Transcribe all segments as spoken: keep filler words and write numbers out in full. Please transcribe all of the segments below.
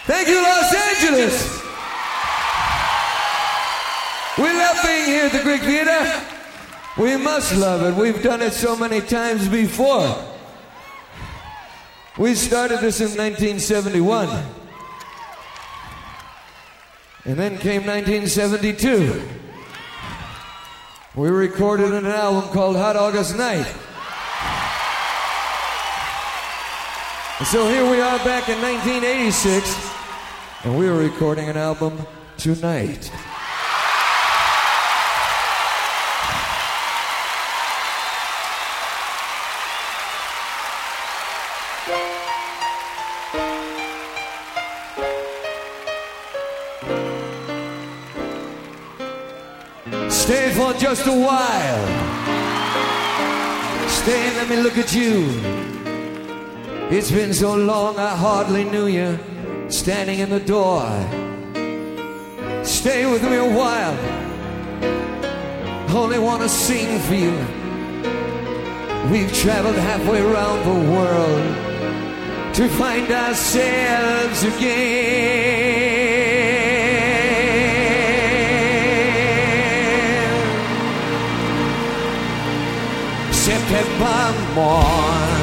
Thank you, Los Angeles. We love being here at the Greek Theater. We must love it. We've done it so many times before. We started this in nineteen seventy-one. And then came nineteen seventy-two. We recorded an album called Hot August Night. And so here we are back in nineteen eighty-six, and we are recording an album tonight. Stay for just a while. Stay and let me look at you. It's been so long I hardly knew you, standing in the door. Stay with me a while. Only want to sing for you. We've traveled halfway around the world to find ourselves again. September morn,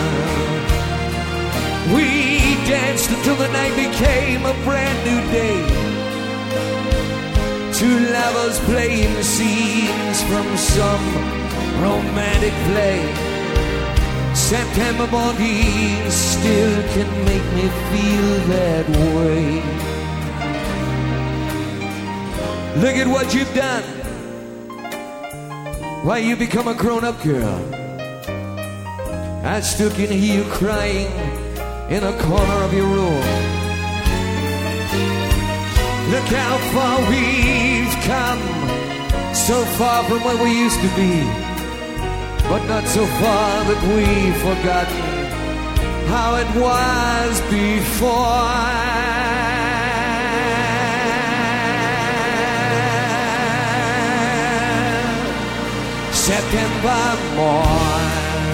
we danced until the night became a brand new day. Two lovers playing scenes from some romantic play. September morning still can make me feel that way. Look at what you've done. Why, you become a grown-up girl. I still can hear you crying in a corner of your room. Look how far we've come, so far from where we used to be, but not so far that we've forgotten how it was before. September morn,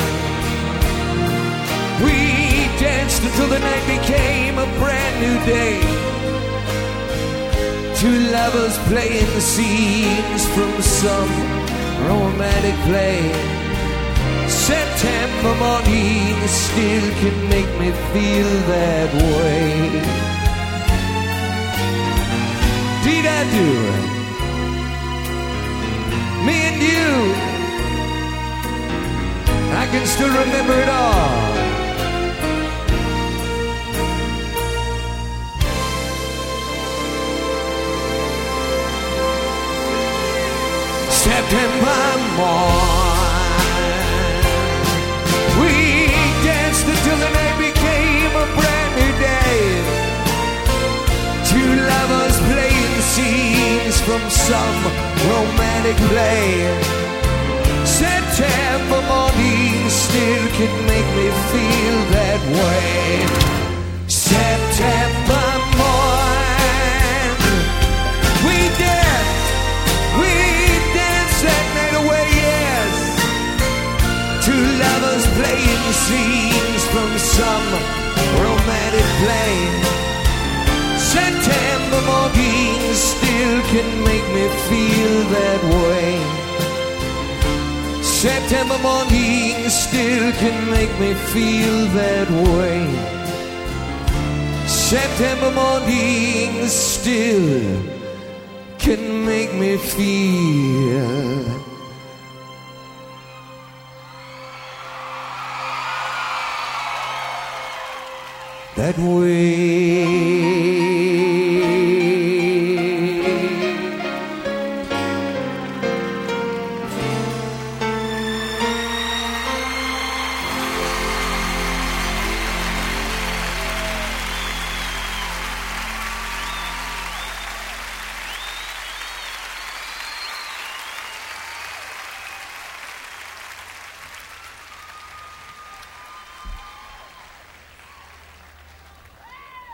we danced until the night became a brand new day. Two lovers playing the scenes from some romantic play. September morning still can make me feel that way. Did I do? Me and you, I can still remember it all. September morn, we danced until the night became a brand new day. Two lovers playing scenes from some romantic play. September morning still can make me feel that way. September morn, we danced, we danced that night away, yes. Two lovers playing scenes from some romantic play. September morning still can make me feel that way. September morning still can make me feel that way. September morning still can make me feel that way.